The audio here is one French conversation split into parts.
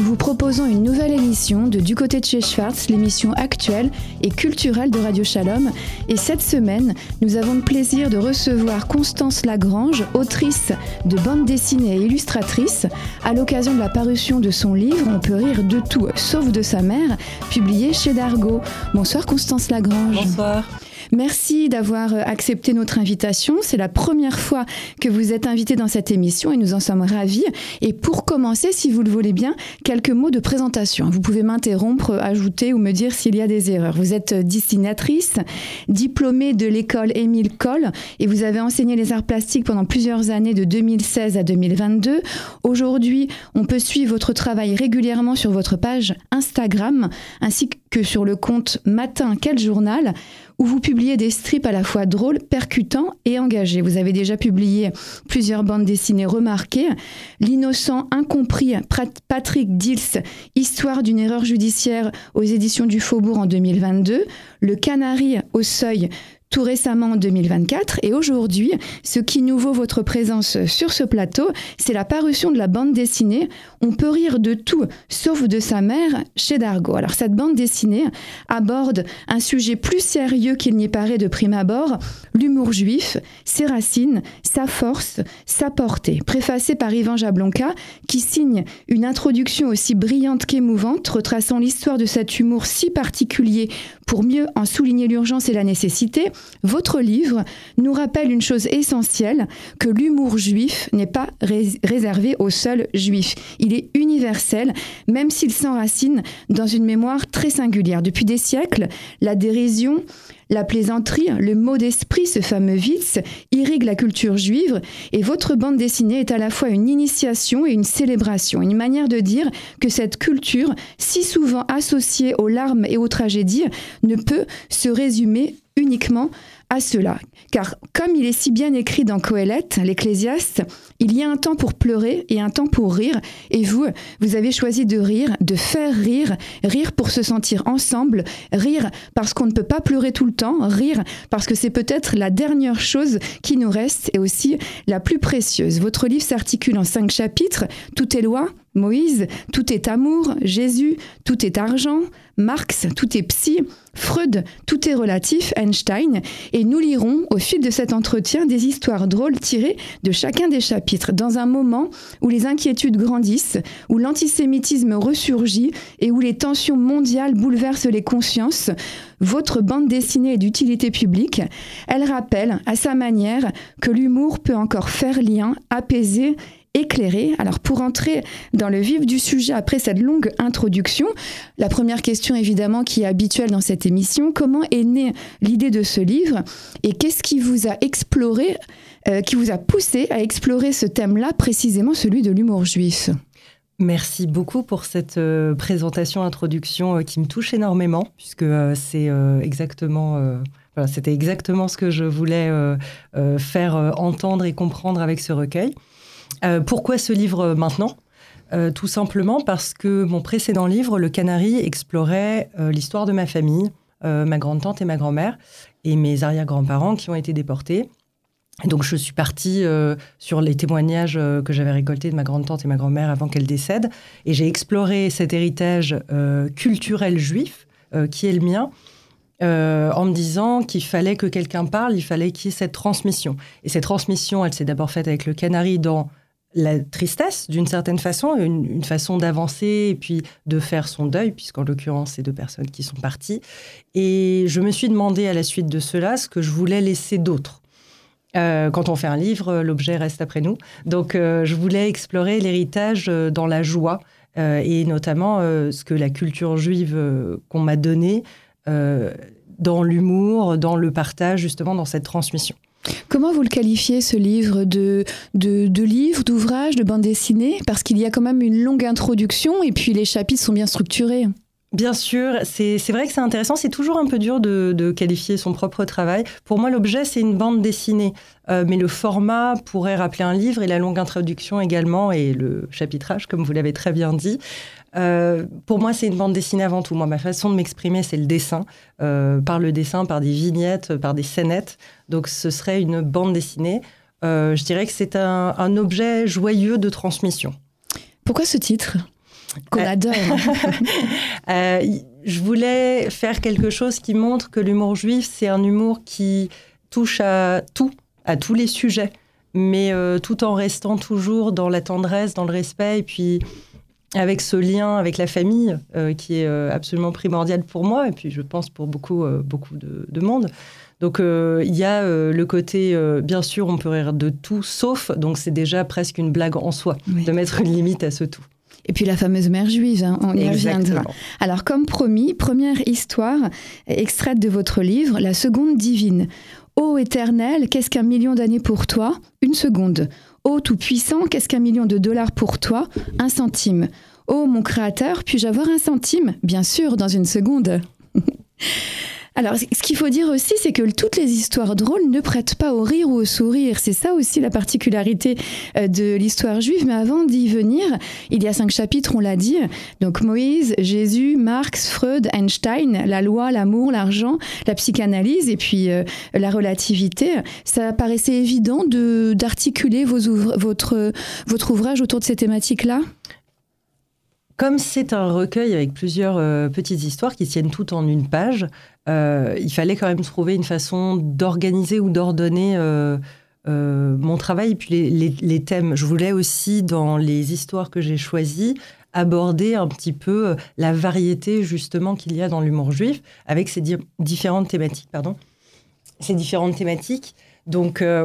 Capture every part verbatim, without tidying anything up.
vous proposons une nouvelle émission de Du côté de chez Schwartz, l'émission actuelle et culturelle de Radio Shalom. Et cette semaine, nous avons le plaisir de recevoir Constance Lagrange, autrice de bande dessinée et illustratrice, à l'occasion de la parution de son livre « On peut rire de tout, sauf de sa mère », publié chez Dargaud. Bonsoir Constance Lagrange. Bonsoir. Merci d'avoir accepté notre invitation. C'est la première fois que vous êtes invitée dans cette émission et nous en sommes ravis. Et pour commencer, si vous le voulez bien, quelques mots de présentation. Vous pouvez m'interrompre, ajouter ou me dire s'il y a des erreurs. Vous êtes dessinatrice, diplômée de l'école Émile Coll et vous avez enseigné les arts plastiques pendant plusieurs années de deux mille seize à deux mille vingt-deux. Aujourd'hui, on peut suivre votre travail régulièrement sur votre page Instagram ainsi que sur le compte Matin Quel Journal, où vous publiez des strips à la fois drôles, percutants et engagés. Vous avez déjà publié plusieurs bandes dessinées remarquées. L'innocent incompris, Patrick Dils, Histoire d'une erreur judiciaire aux éditions du Faubourg en deux mille vingt-deux. Le Canari au Seuil, tout récemment en deux mille vingt-quatre. Et aujourd'hui, ce qui nous vaut votre présence sur ce plateau, c'est la parution de la bande dessinée « On peut rire de tout, sauf de sa mère » chez Dargaud. Alors cette bande dessinée aborde un sujet plus sérieux qu'il n'y paraît de prime abord, l'humour juif, ses racines, sa force, sa portée. Préfacée par Yvan Jablonka, qui signe une introduction aussi brillante qu'émouvante, retraçant l'histoire de cet humour si particulier pour mieux en souligner l'urgence et la nécessité. Votre livre nous rappelle une chose essentielle, que l'humour juif n'est pas rés- réservé aux seuls juifs. Il est universel, même s'il s'enracine dans une mémoire très singulière. Depuis des siècles, la dérision, la plaisanterie, le mot d'esprit, ce fameux Witz, irrigue la culture juive et votre bande dessinée est à la fois une initiation et une célébration, une manière de dire que cette culture, si souvent associée aux larmes et aux tragédies, ne peut se résumer uniquement à cela. Car comme il est si bien écrit dans Coëlette, l'Ecclésiaste, il y a un temps pour pleurer et un temps pour rire. Et vous, vous avez choisi de rire, de faire rire, rire pour se sentir ensemble, rire parce qu'on ne peut pas pleurer tout le temps, rire parce que c'est peut-être la dernière chose qui nous reste et aussi la plus précieuse. Votre livre s'articule en cinq chapitres. Tout est loi, Moïse, tout est amour, Jésus, tout est argent, Marx, tout est psy, Freud, tout est relatif, Einstein. Et nous lirons au fil de cet entretien des histoires drôles tirées de chacun des chapitres, dans un moment où les inquiétudes grandissent, où l'antisémitisme ressurgit et où les tensions mondiales bouleversent les consciences. Votre bande dessinée est d'utilité publique. Elle rappelle, à sa manière, que l'humour peut encore faire lien, apaiser, éclairé. Alors pour entrer dans le vif du sujet après cette longue introduction, la première question évidemment qui est habituelle dans cette émission, comment est née l'idée de ce livre et qu'est-ce qui vous a exploré, euh, qui vous a poussé à explorer ce thème-là, précisément celui de l'humour juif ? Merci beaucoup pour cette euh, présentation, introduction euh, qui me touche énormément puisque euh, c'est euh, exactement... Euh Voilà, c'était exactement ce que je voulais euh, euh, faire euh, entendre et comprendre avec ce recueil. Euh, pourquoi ce livre maintenant ? euh, Tout simplement parce que mon précédent livre, Le Canari, explorait euh, l'histoire de ma famille, euh, ma grande-tante et ma grand-mère, et mes arrière-grands-parents qui ont été déportés. Et donc je suis partie euh, sur les témoignages euh, que j'avais récoltés de ma grande-tante et ma grand-mère avant qu'elles décèdent, et j'ai exploré cet héritage euh, culturel juif, euh, qui est le mien, Euh, en me disant qu'il fallait que quelqu'un parle, il fallait qu'il y ait cette transmission. Et cette transmission, elle s'est d'abord faite avec le Canari dans la tristesse, d'une certaine façon, une, une façon d'avancer et puis de faire son deuil, puisqu'en l'occurrence, c'est deux personnes qui sont parties. Et je me suis demandé à la suite de cela ce que je voulais laisser d'autre. Euh, quand on fait un livre, l'objet reste après nous. Donc, euh, je voulais explorer l'héritage dans la joie euh, et notamment euh, ce que la culture juive euh, qu'on m'a donnée Euh, dans l'humour, dans le partage, justement, dans cette transmission. Comment vous le qualifiez, ce livre de, de, de livre, d'ouvrage, de bande dessinée ? Parce qu'il y a quand même une longue introduction et puis les chapitres sont bien structurés. Bien sûr, c'est, c'est vrai que c'est intéressant. C'est toujours un peu dur de, de qualifier son propre travail. Pour moi, l'objet, c'est une bande dessinée. Euh, mais le format pourrait rappeler un livre et la longue introduction également et le chapitrage, comme vous l'avez très bien dit. Euh, pour moi, c'est une bande dessinée avant tout. Moi, ma façon de m'exprimer, c'est le dessin. Euh, par le dessin, par des vignettes, par des scénettes. Donc, ce serait une bande dessinée. Euh, je dirais que c'est un, un objet joyeux de transmission. Pourquoi ce titre ? Qu'on adore. euh, je voulais faire quelque chose qui montre que l'humour juif, c'est un humour qui touche à tout, à tous les sujets, mais euh, tout en restant toujours dans la tendresse, dans le respect, et puis avec ce lien avec la famille euh, qui est euh, absolument primordial pour moi, et puis je pense pour beaucoup, euh, beaucoup de, de monde. Donc, il euh, y a euh, le côté, euh, bien sûr, on peut rire de tout, sauf, donc c'est déjà presque une blague en soi, oui. de mettre une limite à ce tout. Et puis la fameuse mère juive, hein, on y Exactement. reviendra. Alors, comme promis, première histoire extraite de votre livre, La seconde divine. Ô Éternel, qu'est-ce qu'un million d'années pour toi ? Une seconde. Ô Tout-Puissant, qu'est-ce qu'un million de dollars pour toi ? Un centime. Ô mon Créateur, puis-je avoir un centime ? Bien sûr, dans une seconde. Alors, ce qu'il faut dire aussi, c'est que toutes les histoires drôles ne prêtent pas au rire ou au sourire. C'est ça aussi la particularité de l'histoire juive. Mais avant d'y venir, il y a cinq chapitres, on l'a dit. Donc Moïse, Jésus, Marx, Freud, Einstein, la loi, l'amour, l'argent, la psychanalyse et puis euh, la relativité. Ça paraissait évident de, d'articuler vos ouvra- votre, votre ouvrage autour de ces thématiques-là ? Comme c'est un recueil avec plusieurs euh, petites histoires qui tiennent toutes en une page, euh, il fallait quand même trouver une façon d'organiser ou d'ordonner euh, euh, mon travail et puis les, les, les thèmes. Je voulais aussi, dans les histoires que j'ai choisies, aborder un petit peu la variété justement qu'il y a dans l'humour juif avec ces di- différentes thématiques. Pardon, ces différentes thématiques. Donc, euh,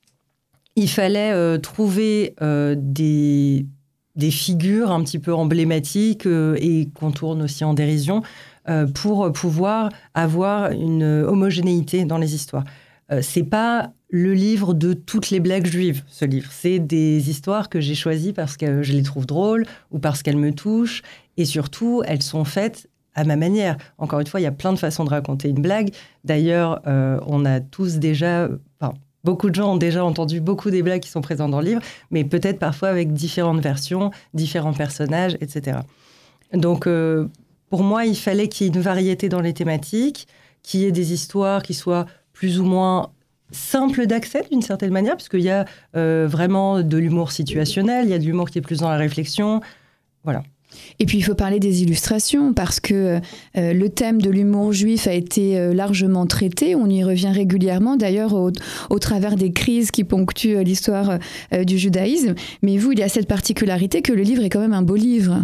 il fallait euh, trouver euh, des... des figures un petit peu emblématiques euh, et qu'on tourne aussi en dérision euh, pour pouvoir avoir une homogénéité dans les histoires. Euh, c'est pas le livre de toutes les blagues juives, ce livre. C'est des histoires que j'ai choisies parce que je les trouve drôles ou parce qu'elles me touchent. Et surtout, elles sont faites à ma manière. Encore une fois, il y a plein de façons de raconter une blague. D'ailleurs, euh, on a tous déjà... Enfin, beaucoup de gens ont déjà entendu beaucoup des blagues qui sont présentes dans le livre, mais peut-être parfois avec différentes versions, différents personnages, et cetera. Donc, euh, pour moi, il fallait qu'il y ait une variété dans les thématiques, qu'il y ait des histoires qui soient plus ou moins simples d'accès, d'une certaine manière, parce qu'il y a euh, vraiment de l'humour situationnel, il y a de l'humour qui est plus dans la réflexion. Voilà. Et puis, il faut parler des illustrations, parce que euh, le thème de l'humour juif a été euh, largement traité. On y revient régulièrement, d'ailleurs, au, au travers des crises qui ponctuent euh, l'histoire euh, du judaïsme. Mais vous, il y a cette particularité que le livre est quand même un beau livre.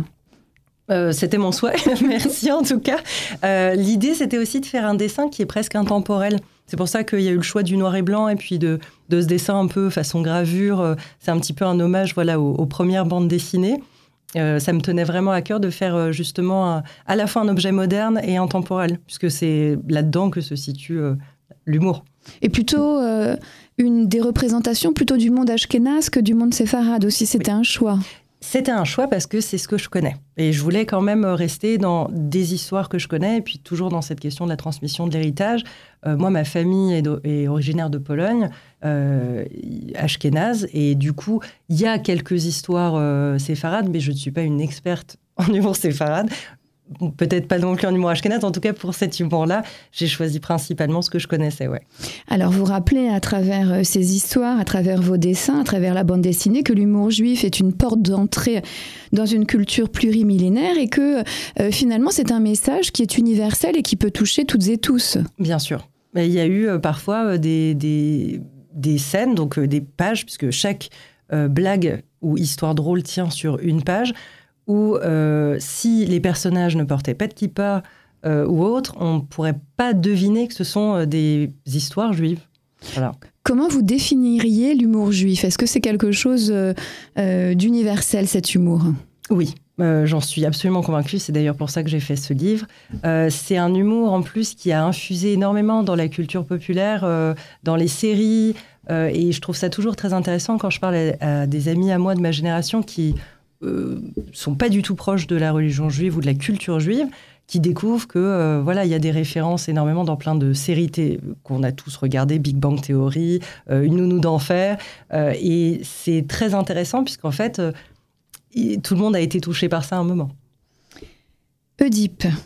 Euh, c'était mon souhait, merci en tout cas. Euh, l'idée, c'était aussi de faire un dessin qui est presque intemporel. C'est pour ça qu'il y a eu le choix du noir et blanc et puis de, de ce dessin un peu façon gravure. C'est un petit peu un hommage voilà, aux, aux premières bandes dessinées. Euh, ça me tenait vraiment à cœur de faire euh, justement un, à la fois un objet moderne et intemporel, puisque c'est là-dedans que se situe euh, l'humour. Et plutôt euh, une des représentations plutôt du monde ashkénaze que du monde séfarade aussi, c'était oui. un choix. C'était un choix parce que c'est ce que je connais. Et je voulais quand même rester dans des histoires que je connais et puis toujours dans cette question de la transmission de l'héritage. Euh, moi, ma famille est, de, est originaire de Pologne, euh, ashkénaze, et du coup, il y a quelques histoires euh, séfarades, mais je ne suis pas une experte en humour séfarade. Peut-être pas non plus en humour ashkénaze, en tout cas pour cet humour-là, j'ai choisi principalement ce que je connaissais, ouais. Alors vous rappelez à travers ces histoires, à travers vos dessins, à travers la bande dessinée, que l'humour juif est une porte d'entrée dans une culture plurimillénaire et que euh, finalement c'est un message qui est universel et qui peut toucher toutes et tous. Bien sûr. Il y a eu euh, parfois euh, des, des, des scènes, donc euh, des pages, puisque chaque euh, blague ou histoire drôle tient sur une page, où euh, si les personnages ne portaient pas de kippa euh, ou autre, on ne pourrait pas deviner que ce sont euh, des histoires juives. Voilà. Comment vous définiriez l'humour juif ? Est-ce que c'est quelque chose euh, euh, d'universel, cet humour ? Oui, euh, j'en suis absolument convaincue. C'est d'ailleurs pour ça que j'ai fait ce livre. Euh, c'est un humour en plus qui a infusé énormément dans la culture populaire, euh, dans les séries. Euh, et je trouve ça toujours très intéressant quand je parle à, à des amis à moi de ma génération qui... Euh, sont pas du tout proches de la religion juive ou de la culture juive, qui découvrent que euh, voilà, il y a des références énormément dans plein de séries t- qu'on a tous regardées, Big Bang Theory, euh, Une nounou d'enfer, euh, et c'est très intéressant puisqu'en fait, euh, y, tout le monde a été touché par ça à un moment. Oedipe.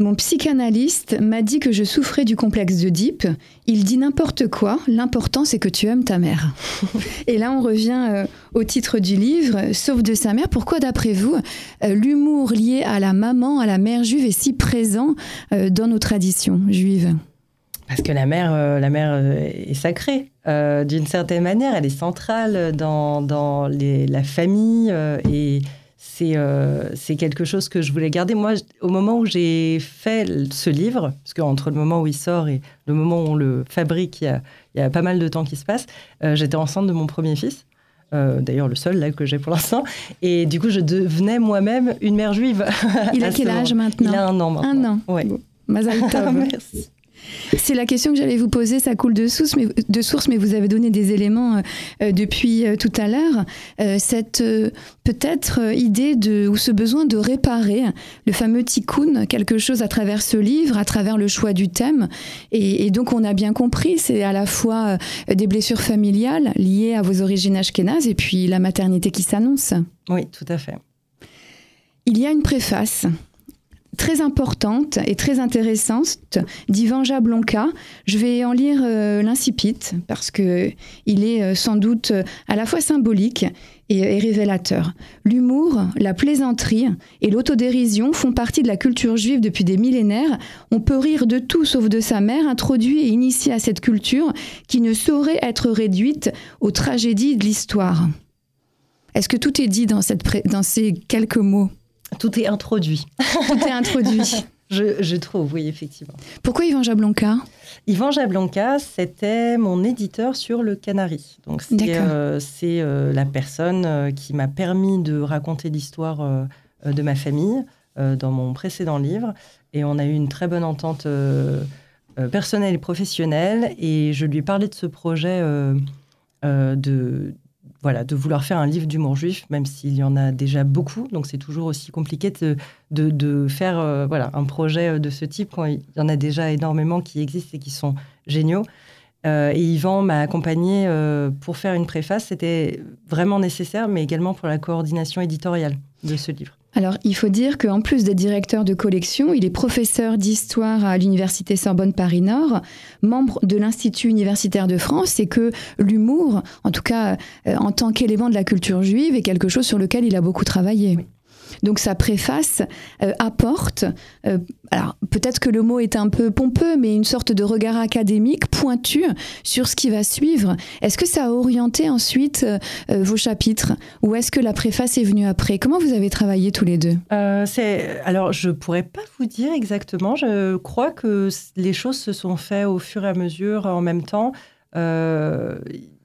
Mon psychanalyste m'a dit que je souffrais du complexe d'Oedipe. Il dit n'importe quoi, l'important c'est que tu aimes ta mère. Et là on revient euh, au titre du livre, Sauf de sa mère. Pourquoi d'après vous, euh, l'humour lié à la maman, à la mère juive est si présent euh, dans nos traditions juives ? Parce que la mère, euh, la mère euh, est sacrée, euh, d'une certaine manière, elle est centrale dans, dans les, la famille euh, et c'est, euh, c'est quelque chose que je voulais garder. Moi, au moment où j'ai fait ce livre, parce qu'entre le moment où il sort et le moment où on le fabrique, il y a, il y a pas mal de temps qui se passe, euh, j'étais enceinte de mon premier fils. Euh, d'ailleurs le seul là que j'ai pour l'instant, et du coup je devenais moi-même une mère juive. Il a quel âge maintenant ? Il a un an maintenant. Un an. Ouais. Bon. Mazal tov. Merci. C'est la question que j'allais vous poser, ça coule de source, mais, de source, mais vous avez donné des éléments euh, depuis euh, tout à l'heure. Euh, cette euh, peut-être euh, idée de, ou ce besoin de réparer le fameux tikkun, quelque chose à travers ce livre, à travers le choix du thème. Et, et donc on a bien compris, c'est à la fois euh, des blessures familiales liées à vos origines ashkénazes et puis la maternité qui s'annonce. Oui, tout à fait. Il y a une préface très importante et très intéressante d'Ivan Jablonka. Je vais en lire euh, l'incipit parce qu'il est euh, sans doute euh, à la fois symbolique et, et révélateur. L'humour, la plaisanterie et l'autodérision font partie de la culture juive depuis des millénaires. On peut rire de tout sauf de sa mère, introduit et initié à cette culture qui ne saurait être réduite aux tragédies de l'histoire. Est-ce que tout est dit dans, cette pré- dans ces quelques mots ? Tout est introduit. Tout est introduit. je, je trouve, oui, effectivement. Pourquoi Ivan Jablonka ? Ivan Jablonka, c'était mon éditeur sur le Canari. Donc, c'est, euh, c'est euh, la personne euh, qui m'a permis de raconter l'histoire euh, de ma famille euh, dans mon précédent livre. Et on a eu une très bonne entente euh, euh, personnelle et professionnelle. Et je lui ai parlé de ce projet euh, euh, de... Voilà, de vouloir faire un livre d'humour juif, même s'il y en a déjà beaucoup. Donc, c'est toujours aussi compliqué de, de, de faire euh, voilà, un projet de ce type quand il y en a déjà énormément qui existent et qui sont géniaux. Euh, et Yvan m'a accompagnée euh, pour faire une préface. C'était vraiment nécessaire, mais également pour la coordination éditoriale de ce livre. Alors, il faut dire qu'en plus d'être directeur de collection, il est professeur d'histoire à l'Université Sorbonne Paris-Nord, membre de l'Institut universitaire de France, et que l'humour, en tout cas euh, en tant qu'élément de la culture juive, est quelque chose sur lequel il a beaucoup travaillé. Oui. Donc sa préface euh, apporte, euh, alors peut-être que le mot est un peu pompeux, mais une sorte de regard académique pointu sur ce qui va suivre. Est-ce que ça a orienté ensuite euh, vos chapitres, ou est-ce que la préface est venue après ? Comment vous avez travaillé tous les deux ? euh, c'est, Alors je ne pourrais pas vous dire exactement. Je crois que les choses se sont faites au fur et à mesure, en même temps. Euh,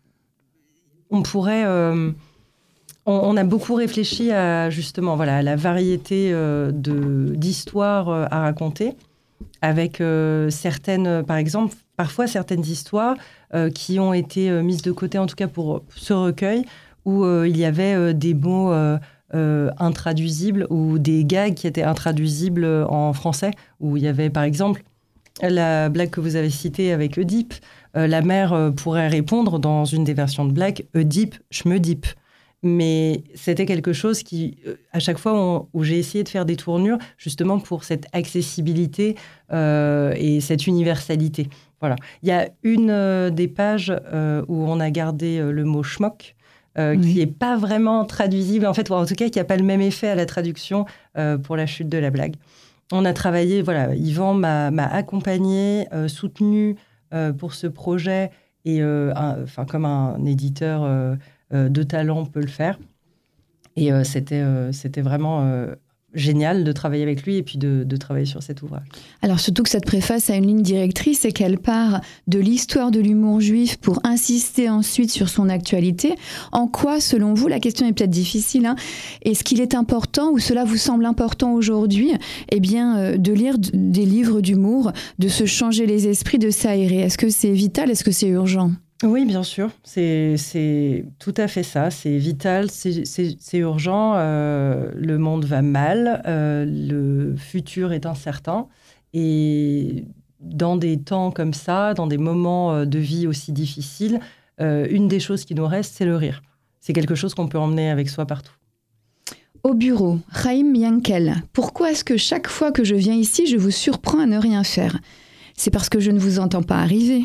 on pourrait... Euh, On a beaucoup réfléchi à, justement, voilà, à la variété euh, de, d'histoires euh, à raconter, avec euh, certaines, par exemple, parfois certaines histoires euh, qui ont été euh, mises de côté, en tout cas pour ce recueil, où euh, il y avait euh, des mots euh, euh, intraduisibles ou des gags qui étaient intraduisibles en français, où il y avait, par exemple, la blague que vous avez citée avec Oedipe. Euh, la mère euh, pourrait répondre dans une des versions de blague « Oedipe, j'm'Oedipe ». Mais c'était quelque chose qui, à chaque fois on, où j'ai essayé de faire des tournures, justement pour cette accessibilité euh, et cette universalité. Voilà. Il y a une euh, des pages euh, où on a gardé euh, le mot schmock, euh, oui. qui n'est pas vraiment traduisible, en fait, ou en tout cas qui n'a pas le même effet à la traduction euh, pour la chute de la blague. On a travaillé, voilà, Yvan m'a, m'a accompagné, euh, soutenu euh, pour ce projet, et euh, un, enfin, comme un éditeur euh, euh, de talent peut le faire. Et euh, c'était, euh, c'était vraiment euh, génial de travailler avec lui et puis de, de travailler sur cet ouvrage. Alors surtout que cette préface a une ligne directrice, c'est qu'elle part de l'histoire de l'humour juif pour insister ensuite sur son actualité. En quoi, selon vous, la question est peut-être difficile, hein, est-ce qu'il est important, ou cela vous semble important aujourd'hui, eh bien, euh, de lire d- des livres d'humour, de se changer les esprits, de s'aérer ? Est-ce que c'est vital ? Est-ce que c'est urgent ? Oui, bien sûr, c'est, c'est tout à fait ça, c'est vital, c'est, c'est, c'est urgent, euh, le monde va mal, euh, le futur est incertain, et dans des temps comme ça, dans des moments de vie aussi difficiles, euh, une des choses qui nous reste, c'est le rire. C'est quelque chose qu'on peut emmener avec soi partout. Au bureau, Chaim Yankel, pourquoi est-ce que chaque fois que je viens ici, je vous surprends à ne rien faire ? C'est parce que je ne vous entends pas arriver.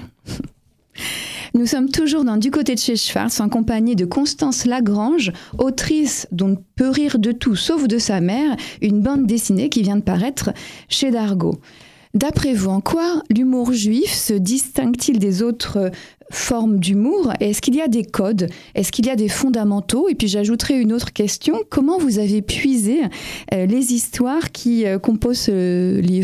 Nous sommes toujours dans Du côté de chez Schwartz, en compagnie de Constance Lagrange, autrice dont on peut rire de tout sauf de sa mère, une bande dessinée qui vient de paraître chez Dargaud. D'après vous, en quoi l'humour juif se distingue-t-il des autres formes d'humour ? Est-ce qu'il y a des codes ? Est-ce qu'il y a des fondamentaux ? Et puis j'ajouterai une autre question. Comment vous avez puisé euh, les histoires qui euh, composent ce livre ?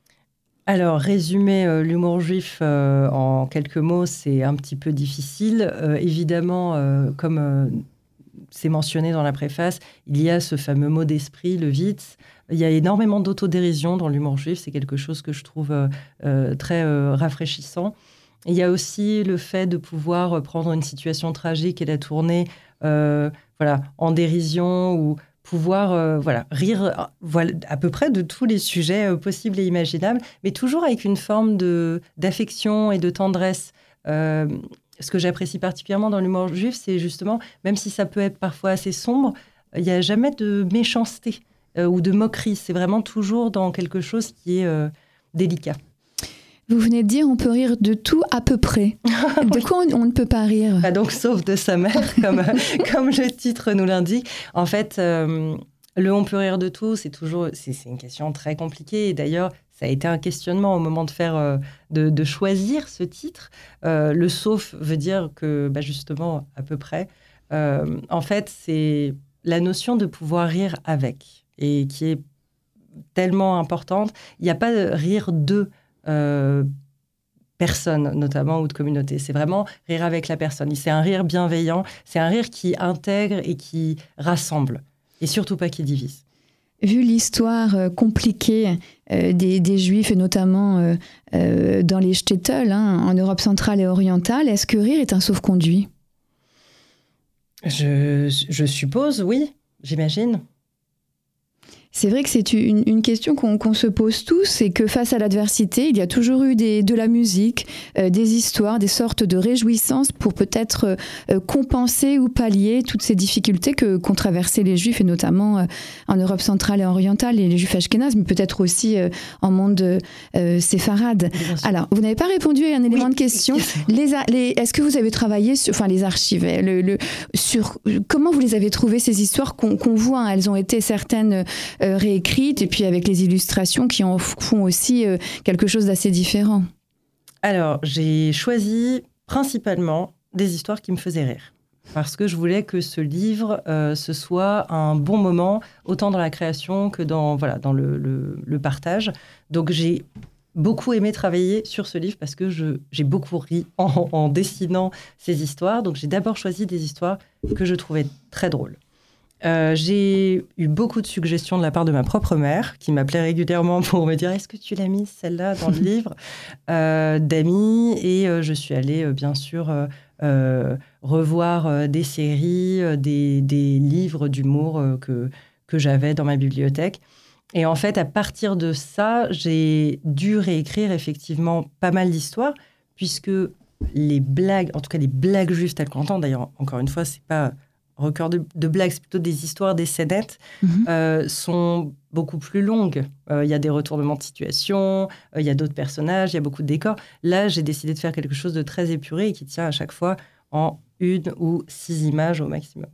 Alors, résumer euh, l'humour juif euh, en quelques mots, c'est un petit peu difficile. Euh, évidemment, euh, comme euh, c'est mentionné dans la préface, il y a ce fameux mot d'esprit, le Witz. Il y a énormément d'autodérision dans l'humour juif. C'est quelque chose que je trouve euh, euh, très euh, rafraîchissant. Il y a aussi le fait de pouvoir prendre une situation tragique et la tourner euh, voilà, en dérision ou pouvoir euh, voilà, rire voilà, à peu près de tous les sujets euh, possibles et imaginables, mais toujours avec une forme de, d'affection et de tendresse. Euh, ce que j'apprécie particulièrement dans l'humour juif, c'est justement, même si ça peut être parfois assez sombre, il n'y a jamais de méchanceté euh, ou de moquerie. C'est vraiment toujours dans quelque chose qui est euh, délicat. Vous venez de dire on peut rire de tout à peu près. De quoi on, on ne peut pas rire ? Bah donc, sauf de sa mère, comme, comme le titre nous l'indique. En fait, euh, le on peut rire de tout, c'est toujours c'est, c'est une question très compliquée. Et d'ailleurs, ça a été un questionnement au moment de faire euh, de, de choisir ce titre. Euh, le sauf veut dire que, bah justement, à peu près. Euh, en fait, c'est la notion de pouvoir rire avec et qui est tellement importante. Il n'y a pas de rire de Euh, personne, notamment, ou de communauté. C'est vraiment rire avec la personne. C'est un rire bienveillant, c'est un rire qui intègre et qui rassemble, et surtout pas qui divise. Vu l'histoire euh, compliquée euh, des, des Juifs, et notamment euh, euh, dans les shtetl, hein, en Europe centrale et orientale, est-ce que rire est un sauf-conduit ? je, je suppose, oui, j'imagine. C'est vrai que c'est une, une question qu'on, qu'on se pose tous, c'est que face à l'adversité, il y a toujours eu des, de la musique, euh, des histoires, des sortes de réjouissances pour peut-être euh, compenser ou pallier toutes ces difficultés que, qu'ont traversées les Juifs, et notamment euh, en Europe centrale et orientale, et les Juifs ashkénazes, mais peut-être aussi euh, en monde euh, séfarade. Alors, vous n'avez pas répondu à un élément oui. de question. Les, les, est-ce que vous avez travaillé sur, enfin, les archives, le, le, sur comment vous les avez trouvées, ces histoires qu'on, qu'on voit, hein, elles ont été certaines Euh, réécrites, et puis avec les illustrations qui en font aussi euh, quelque chose d'assez différent. Alors, j'ai choisi principalement des histoires qui me faisaient rire, parce que je voulais que ce livre, euh, ce soit un bon moment, autant dans la création que dans, voilà, dans le, le, le partage. Donc, j'ai beaucoup aimé travailler sur ce livre, parce que je, j'ai beaucoup ri en, en dessinant ces histoires. Donc, j'ai d'abord choisi des histoires que je trouvais très drôles. Euh, j'ai eu beaucoup de suggestions de la part de ma propre mère, qui m'appelait régulièrement pour me dire « Est-ce que tu l'as mise, celle-là, dans le livre ?» euh, d'amis, et euh, je suis allée, euh, bien sûr, euh, euh, revoir euh, des séries, euh, des, des livres d'humour euh, que, que j'avais dans ma bibliothèque. Et en fait, à partir de ça, j'ai dû réécrire effectivement pas mal d'histoires, puisque les blagues, en tout cas les blagues juives telles qu'on entend, d'ailleurs, encore une fois, c'est pas record de, de blagues, c'est plutôt des histoires, des scénettes, mmh. euh, sont beaucoup plus longues. Il euh, y a des retournements de situation, il euh, y a d'autres personnages, il y a beaucoup de décors. Là, j'ai décidé de faire quelque chose de très épuré et qui tient à chaque fois en une ou six images au maximum.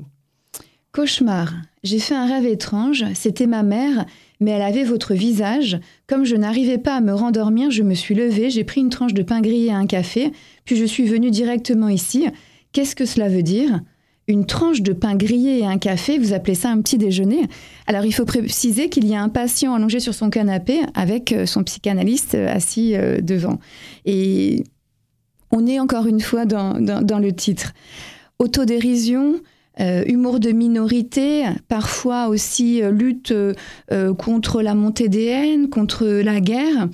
Cauchemar. J'ai fait un rêve étrange. C'était ma mère, mais elle avait votre visage. Comme je n'arrivais pas à me rendormir, je me suis levée, j'ai pris une tranche de pain grillé et un café, puis je suis venue directement ici. Qu'est-ce que cela veut dire ? Une tranche de pain grillé et un café, vous appelez ça un petit déjeuner ? Alors, il faut préciser qu'il y a un patient allongé sur son canapé avec son psychanalyste assis devant. Et on est encore une fois dans, dans, dans le titre. Autodérision, euh, humour de minorité, parfois aussi euh, lutte euh, contre la montée des haines, contre la guerre.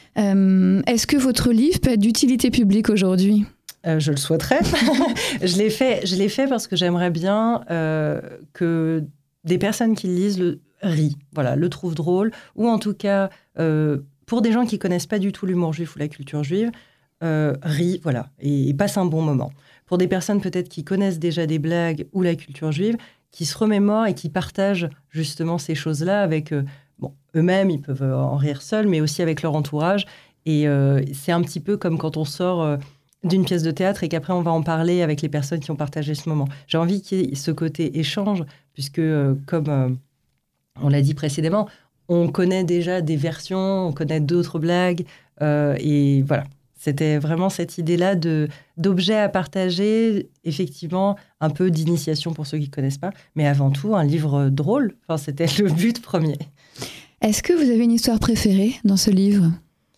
Euh, est-ce que votre livre peut être d'utilité publique aujourd'hui ? Euh, je le souhaiterais. je l'ai fait, je l'ai fait parce que j'aimerais bien euh, que des personnes qui le lisent le rient, voilà, le trouvent drôle, ou en tout cas, euh, pour des gens qui ne connaissent pas du tout l'humour juif ou la culture juive, euh, rient, voilà, et, et passent un bon moment. Pour des personnes peut-être qui connaissent déjà des blagues ou la culture juive, qui se remémorent et qui partagent justement ces choses-là avec euh, bon, eux-mêmes, ils peuvent en rire seuls, mais aussi avec leur entourage. Et euh, c'est un petit peu comme quand on sort euh, d'une pièce de théâtre et qu'après on va en parler avec les personnes qui ont partagé ce moment. J'ai envie qu'il y ait ce côté échange, puisque euh, comme euh, on l'a dit précédemment, on connaît déjà des versions, on connaît d'autres blagues, euh, et voilà. C'était vraiment cette idée-là de, d'objets à partager, effectivement, un peu d'initiation pour ceux qui ne connaissent pas, mais avant tout, un livre drôle. Enfin, c'était le but premier. Est-ce que vous avez une histoire préférée dans ce livre ?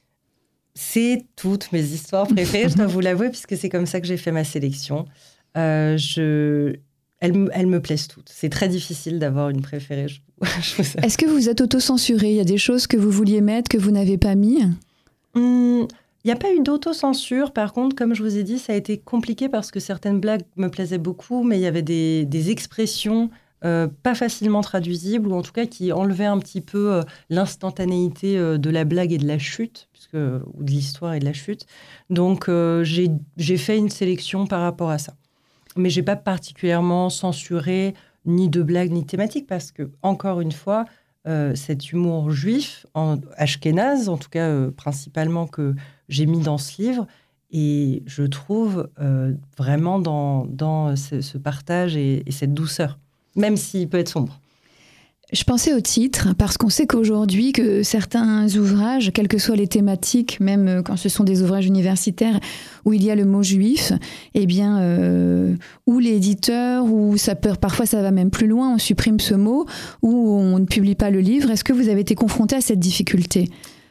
C'est toutes mes histoires préférées, je dois vous l'avouer, puisque c'est comme ça que j'ai fait ma sélection. Euh, je... elles, elles me plaisent toutes. C'est très difficile d'avoir une préférée. Je... je Est-ce que vous êtes auto-censuré ? Il y a des choses que vous vouliez mettre, que vous n'avez pas mis ? hum... Il n'y a pas eu d'autocensure. Par contre, comme je vous ai dit, ça a été compliqué parce que certaines blagues me plaisaient beaucoup, mais il y avait des, des expressions euh, pas facilement traduisibles, ou en tout cas qui enlevaient un petit peu euh, l'instantanéité euh, de la blague et de la chute, puisque, ou de l'histoire et de la chute. Donc, euh, j'ai, j'ai fait une sélection par rapport à ça. Mais je n'ai pas particulièrement censuré ni de blagues ni de thématiques, parce que, encore une fois, euh, cet humour juif, en ashkénaze, en tout cas euh, principalement que j'ai mis dans ce livre, et je trouve euh, vraiment dans, dans ce, ce partage et, et cette douceur, même s'il peut être sombre. Je pensais au titre, parce qu'on sait qu'aujourd'hui, que certains ouvrages, quelles que soient les thématiques, même quand ce sont des ouvrages universitaires où il y a le mot juif, eh bien, euh, ou l'éditeur, ou ça peut, parfois ça va même plus loin, on supprime ce mot, ou on ne publie pas le livre. Est-ce que vous avez été confronté à cette difficulté ?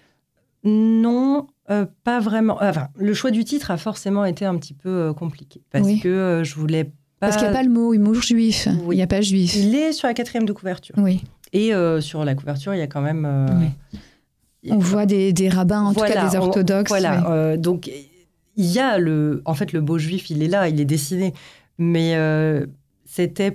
Non, euh, pas vraiment. Enfin, le choix du titre a forcément été un petit peu euh, compliqué, parce oui. que euh, je voulais pas... Parce qu'il n'y a pas le mot humour juif, oui. Il n'y a pas juif. Il est sur la quatrième de couverture. Oui. Et euh, sur la couverture, il y a quand même... Euh, oui. On voit des, des rabbins, en voilà, tout cas des orthodoxes. On, voilà, oui. euh, donc il y a le... En fait, le beau juif, il est là, il est dessiné. Mais euh, c'était...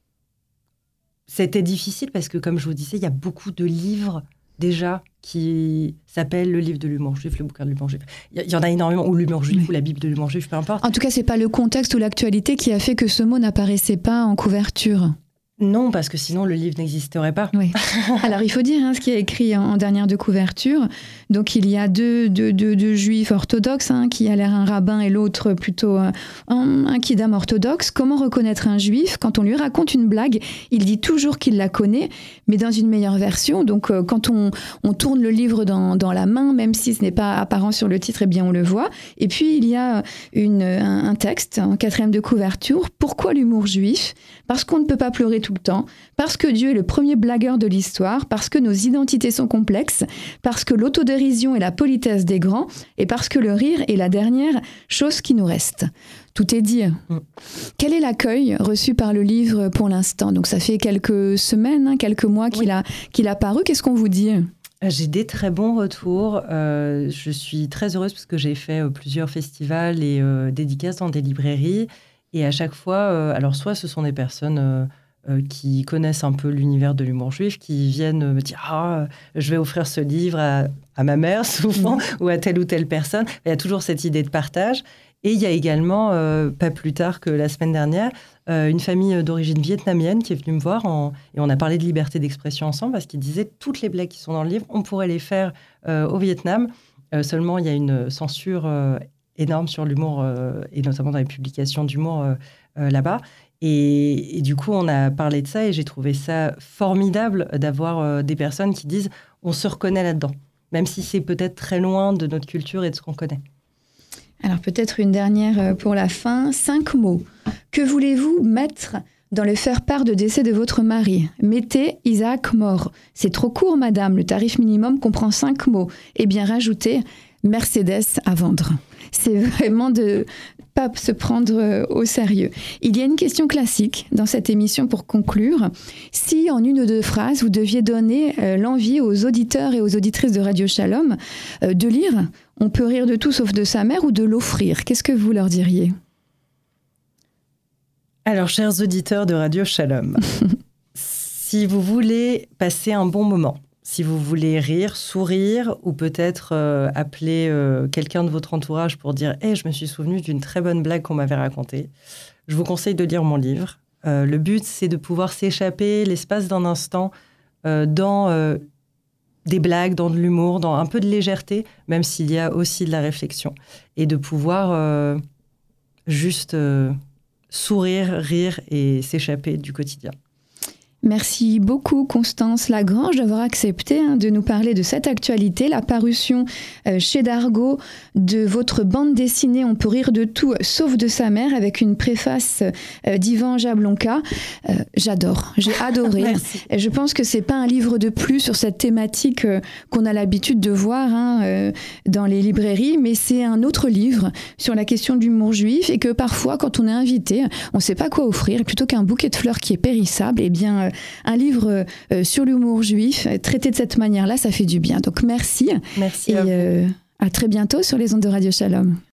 C'était difficile parce que, comme je vous disais, il y a beaucoup de livres déjà qui s'appellent le livre de l'humour juif, le bouquin de l'humour juif. Il y, y en a énormément, ou l'humour juif, oui. ou la Bible de l'humour juif, peu importe. En tout cas, ce n'est pas le contexte ou l'actualité qui a fait que ce mot n'apparaissait pas en couverture. Non, parce que sinon, le livre n'existerait pas. Oui. Alors, il faut dire hein, ce qui est écrit en, en dernière de couverture. Donc, il y a deux, deux, deux, deux juifs orthodoxes, hein, qui a l'air un rabbin et l'autre plutôt un, un kidam orthodoxe. Comment reconnaître un juif ? Quand on lui raconte une blague, il dit toujours qu'il la connaît, mais dans une meilleure version. Donc, euh, quand on, on tourne le livre dans, dans la main, même si ce n'est pas apparent sur le titre, eh bien, on le voit. Et puis, il y a une, un, un texte en quatrième de couverture. Pourquoi l'humour juif ? Parce qu'on ne peut pas pleurer tout le temps, parce que Dieu est le premier blagueur de l'histoire, parce que nos identités sont complexes, parce que l'autodérision est la politesse des grands, et parce que le rire est la dernière chose qui nous reste. Tout est dit. Mm. Quel est l'accueil reçu par le livre pour l'instant ? Donc ça fait quelques semaines, hein, quelques mois qu'il, oui. a, qu'il a paru. Qu'est-ce qu'on vous dit ? J'ai des très bons retours. Euh, je suis très heureuse parce que j'ai fait euh, plusieurs festivals et euh, dédicaces dans des librairies. Et à chaque fois, euh, alors soit ce sont des personnes euh, euh, qui connaissent un peu l'univers de l'humour juif, qui viennent me dire « Ah, je vais offrir ce livre à, à ma mère, souvent, mmh. ou à telle ou telle personne ». Il y a toujours cette idée de partage. Et il y a également, euh, pas plus tard que la semaine dernière, euh, une famille d'origine vietnamienne qui est venue me voir en, et on a parlé de liberté d'expression ensemble parce qu'ils disaient « Toutes les blagues qui sont dans le livre, on pourrait les faire euh, au Vietnam. Euh, seulement, il y a une censure euh, énorme sur l'humour, euh, et notamment dans les publications d'humour euh, euh, là-bas. Et, et du coup, on a parlé de ça et j'ai trouvé ça formidable d'avoir euh, des personnes qui disent « on se reconnaît là-dedans », même si c'est peut-être très loin de notre culture et de ce qu'on connaît. Alors peut-être une dernière pour la fin. Cinq mots. Que voulez-vous mettre dans le faire-part de décès de votre mari ? Mettez Isaac mort. C'est trop court, madame. Le tarif minimum comprend cinq mots. Eh bien, rajoutez Mercedes à vendre. C'est vraiment de pas se prendre au sérieux. Il y a une question classique dans cette émission pour conclure. Si en une ou deux phrases, vous deviez donner euh, l'envie aux auditeurs et aux auditrices de Radio Shalom euh, de lire « On peut rire de tout sauf de sa mère » ou de l'offrir, qu'est-ce que vous leur diriez ? Alors, chers auditeurs de Radio Shalom, si vous voulez passer un bon moment, si vous voulez rire, sourire, ou peut-être euh, appeler euh, quelqu'un de votre entourage pour dire « Hey, je me suis souvenu d'une très bonne blague qu'on m'avait racontée », je vous conseille de lire mon livre. Euh, le but, c'est de pouvoir s'échapper l'espace d'un instant euh, dans euh, des blagues, dans de l'humour, dans un peu de légèreté, même s'il y a aussi de la réflexion. Et de pouvoir euh, juste euh, sourire, rire et s'échapper du quotidien. Merci beaucoup Constance Lagrange d'avoir accepté hein, de nous parler de cette actualité, la parution euh, chez Dargaud de votre bande dessinée On peut rire de tout sauf de sa mère avec une préface euh, d'Yvan Jablonka. Euh, j'adore, j'ai adoré. Et je pense que c'est pas un livre de plus sur cette thématique euh, qu'on a l'habitude de voir hein, euh, dans les librairies, mais c'est un autre livre sur la question de l'humour juif et que parfois quand on est invité, on sait pas quoi offrir et plutôt qu'un bouquet de fleurs qui est périssable, eh bien euh, un livre euh, sur l'humour juif, traité de cette manière-là, ça fait du bien. Donc merci. Merci et à vous. Euh, à très bientôt sur les ondes de Radio Shalom.